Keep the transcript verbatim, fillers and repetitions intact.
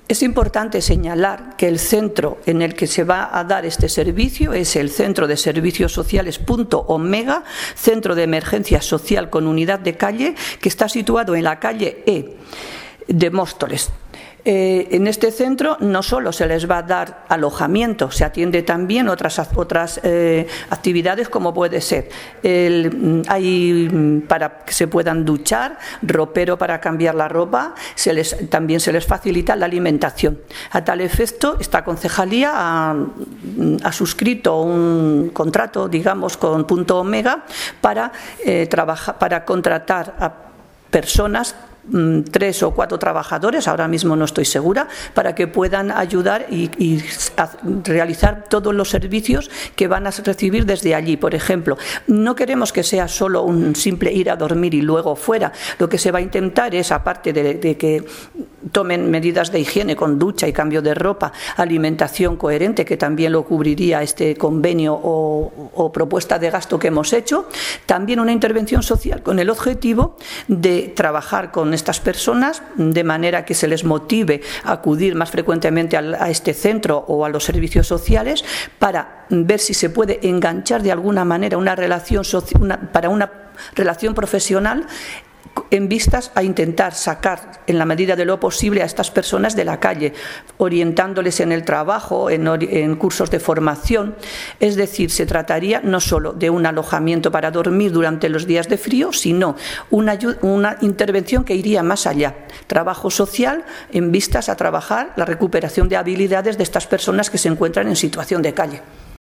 Es importante señalar que el centro en el que se va a dar este servicio es el Centro de Servicios Sociales Punto Omega, Centro de Emergencia Social con Unidad de Calle, que está situado en la calle E de Móstoles. Eh, en este centro no solo se les va a dar alojamiento, se atiende también otras, otras eh, actividades, como puede ser el, hay para que se puedan duchar, ropero para cambiar la ropa, se les, también se les facilita la alimentación. A tal efecto, esta concejalía ha, ha suscrito un contrato, digamos, con Punto Omega para, eh, trabajar, para contratar a personas, tres o cuatro trabajadores, ahora mismo no estoy segura, para que puedan ayudar y, y a, realizar todos los servicios que van a recibir desde allí. Por ejemplo, no queremos que sea solo un simple ir a dormir y luego fuera. Lo que se va a intentar es, aparte de, de que tomen medidas de higiene con ducha y cambio de ropa, alimentación coherente, que también lo cubriría este convenio o, o propuesta de gasto que hemos hecho, también una intervención social con el objetivo de trabajar con estas personas de manera que se les motive a acudir más frecuentemente a este centro o a los servicios sociales para ver si se puede enganchar de alguna manera una relación una, para una relación profesional, en vistas a intentar sacar en la medida de lo posible a estas personas de la calle, orientándoles en el trabajo, en, en cursos de formación. Es decir, se trataría no solo de un alojamiento para dormir durante los días de frío, sino una, una intervención que iría más allá. Trabajo social en vistas a trabajar la recuperación de habilidades de estas personas que se encuentran en situación de calle.